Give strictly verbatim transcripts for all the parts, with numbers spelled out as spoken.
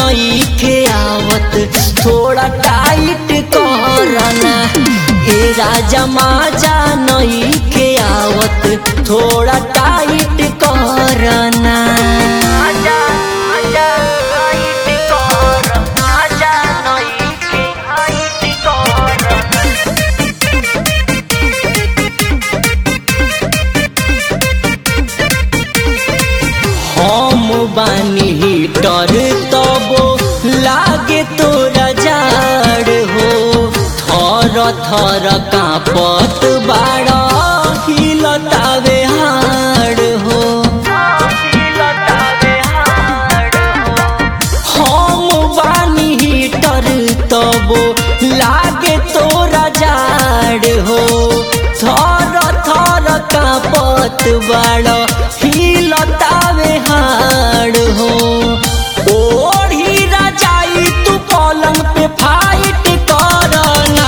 नइखे आवत थोड़ा टाइट करना। ए राजा माजा नइखे आवत थोड़ा टाइट करना। हम बानी हीटर तबो लागे तोरा जाड़ हो। थर थर कांपत बाड़ा हिलतावे हाड़ हो। हम बानी हीटर तबो लागे तोरा जाड़ हो। थर थर कांपत बाड़ा हिलतावे हाड़ हो। ओढ़ी राजाई तू पलंग पे फाइट करना।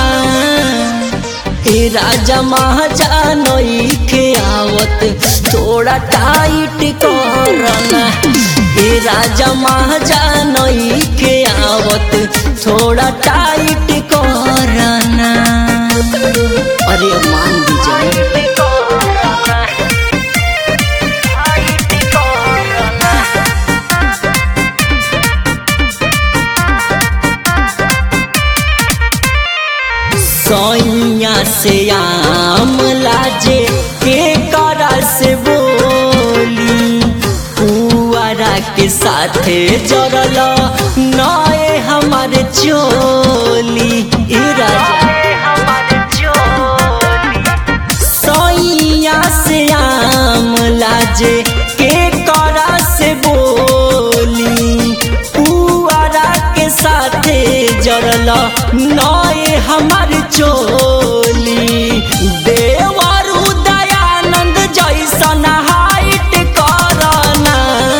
ए राजा महाजा नइखे आवत थोड़ा टाइट करना। ए राजा महाजा नइखे आवत थोड़ा टाइट करना। अरे मान दीजिए सैया से आम लाजे के करा से बोली। पुआरा के साथे जरल नए हमारे चोली। ए राजा सैया से आम लाजे के करा से बोली। पुआरा के साथे जरल नए हमारे चोली। देवरु दयानंद जैसन हाइट करना।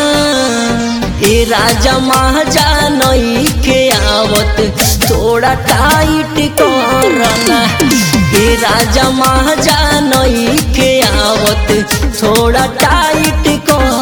ए राजा महाजा नइखे आवत थोड़ा टाइट करना। ए राजा महाजा नइखे आवत थोड़ा टाइट करना।